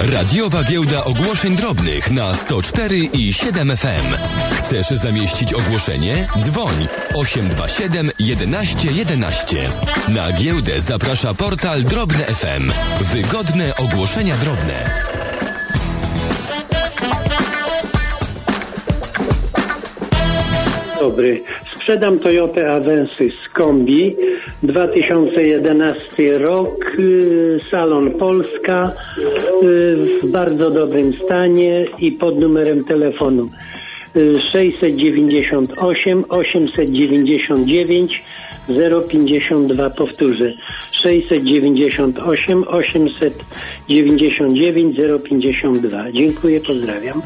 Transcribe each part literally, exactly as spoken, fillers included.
Radiowa Giełda Ogłoszeń Drobnych na sto cztery i siedem F M. Chcesz zamieścić ogłoszenie? Dzwoń osiem dwa siedem jedenaście jedenaście. Na giełdę zaprasza portal Drobne F M. Wygodne ogłoszenia drobne. Dobry. Sprzedam Toyotę Avensy z kombi, dwa tysiące jedenasty rok, salon Polska, w bardzo dobrym stanie i pod numerem telefonu sześćset dziewięćdziesiąt osiem osiemset dziewięćdziesiąt dziewięć zero pięćdziesiąt dwa, powtórzę, sześćset dziewięćdziesiąt osiem osiemset dziewięćdziesiąt dziewięć zero pięćdziesiąt dwa. Dziękuję, pozdrawiam.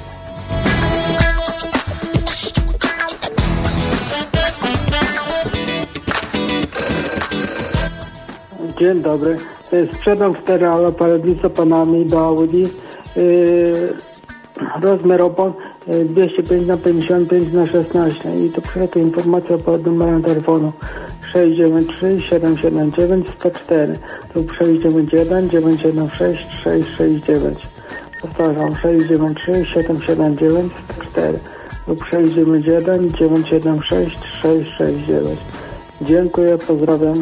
Dzień dobry. Sprzedam Stereo Paradiso Panami do Audi. Yy, rozmiar opon dwieście pięć na pięćdziesiąt pięć na szesnaście i to przyjęta informacja pod numerem telefonu sześć dziewięć trzy siedem siedem dziewięć sto cztery lub sześć dziewięć jeden dziewięć jeden sześć sześć sześć dziewięć. Powtarzam, sześć dziewięć trzy siedem siedem dziewięć sto cztery lub sześć dziewięć jeden dziewięć jeden sześć sześć sześć dziewięć. Dziękuję, pozdrawiam.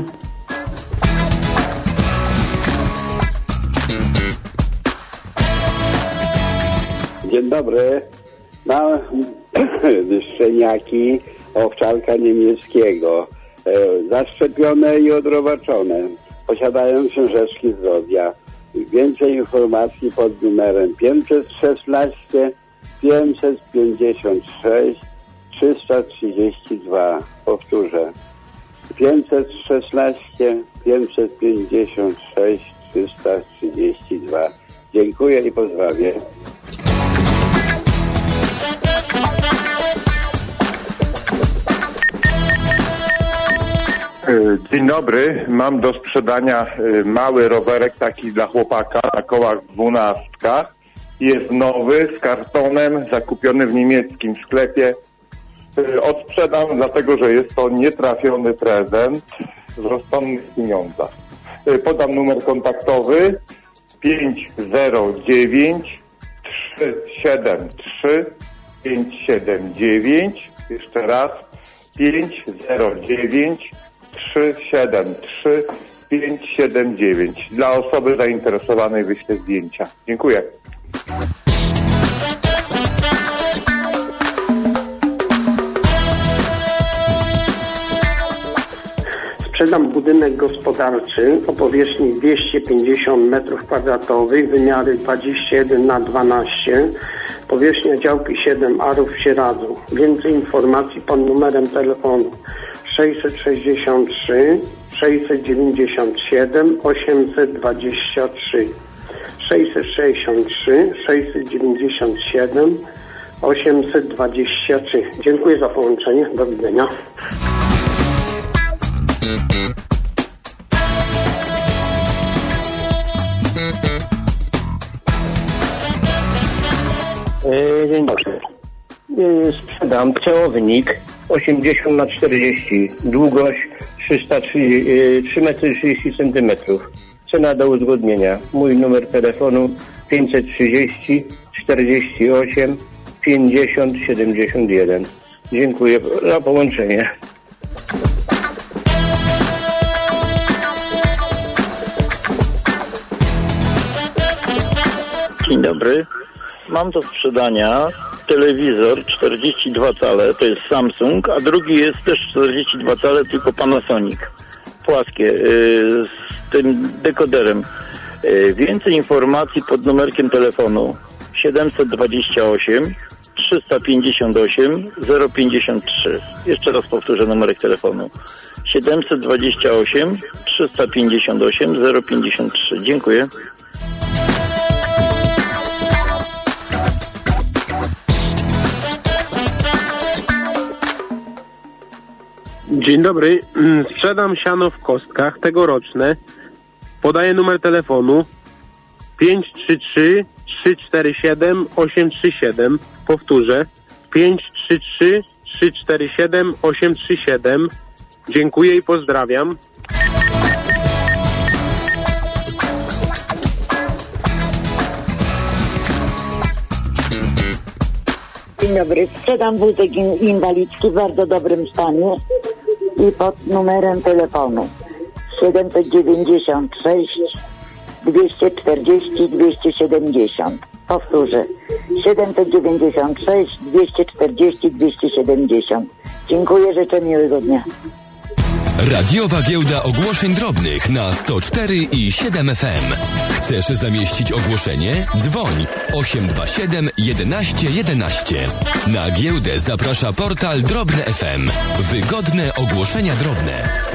Dzień dobry. Mam szczeniaki owczarka niemieckiego, e, zaszczepione i odrobaczone. Posiadają książeczki zdrowia. Więcej informacji pod numerem pięćset szesnaście pięćset pięćdziesiąt sześć trzysta trzydzieści dwa. Powtórzę. pięćset szesnaście pięćset pięćdziesiąt sześć trzysta trzydzieści dwa. Dziękuję i pozdrawiam. Dzień dobry, mam do sprzedania mały rowerek taki dla chłopaka na kołach dwunastkach. Jest nowy, z kartonem, zakupiony w niemieckim sklepie. Odsprzedam, dlatego że jest to nietrafiony prezent w rozsądnych pieniądzach. Podam numer kontaktowy pięć zero dziewięć trzy siedem trzy pięć siedem dziewięć. Jeszcze raz pięć zero dziewięć trzy siedem trzy pięć siedem dziewięć. Dla osoby zainteresowanej wyślę zdjęcia. Dziękuję. Sprzedam budynek gospodarczy o powierzchni dwieście pięćdziesiąt metrów kwadratowych, wymiary dwadzieścia jeden na dwanaście, powierzchnia działki siedem arów w Sieradzu. Więcej informacji pod numerem telefonu sześćset sześćdziesiąt trzy sześćset dziewięćdziesiąt siedem osiemset dwadzieścia trzy, sześćset sześćdziesiąt trzy sześćset dziewięćdziesiąt siedem osiemset dwadzieścia trzy. Dziękuję za połączenie. Do widzenia. Dzień dobry. Sprzedam celownik osiemdziesiąt na czterdzieści, długość trzysta trzy metry trzydzieści centymetrów. Cena do uzgodnienia. Mój numer telefonu pięćset trzydzieści czterdzieści osiem pięćdziesiąt siedemdziesiąt jeden. Dziękuję za połączenie. Dzień dobry. Mam do sprzedania telewizor czterdzieści dwa cale, to jest Samsung, a drugi jest też czterdzieści dwa cale, tylko Panasonic. Płaskie, yy, z tym dekoderem. Yy, więcej informacji pod numerkiem telefonu siedemset dwadzieścia osiem trzysta pięćdziesiąt osiem zero pięćdziesiąt trzy. Jeszcze raz powtórzę numerek telefonu siedemset dwadzieścia osiem trzysta pięćdziesiąt osiem zero pięćdziesiąt trzy. Dziękuję. Dzień dobry. Sprzedam siano w kostkach tegoroczne. Podaję numer telefonu pięć trzy trzy trzy cztery siedem osiem trzy siedem. Powtórzę pięć trzy trzy trzy cztery siedem osiem trzy siedem. Dziękuję i pozdrawiam. Dzień dobry. Sprzedam wózek in- inwalidzki w bardzo dobrym stanie i pod numerem telefonu siedemset dziewięćdziesiąt sześć dwieście czterdzieści dwieście siedemdziesiąt. Powtórzę. siedemset dziewięćdziesiąt sześć dwieście czterdzieści dwieście siedemdziesiąt. Dziękuję, życzę miłego dnia. Radiowa Giełda Ogłoszeń Drobnych na sto cztery i siedem F M. Chcesz zamieścić ogłoszenie? Dzwoń osiem dwa siedem jedenaście jedenaście. Na giełdę zaprasza portal Drobne F M. Wygodne ogłoszenia drobne.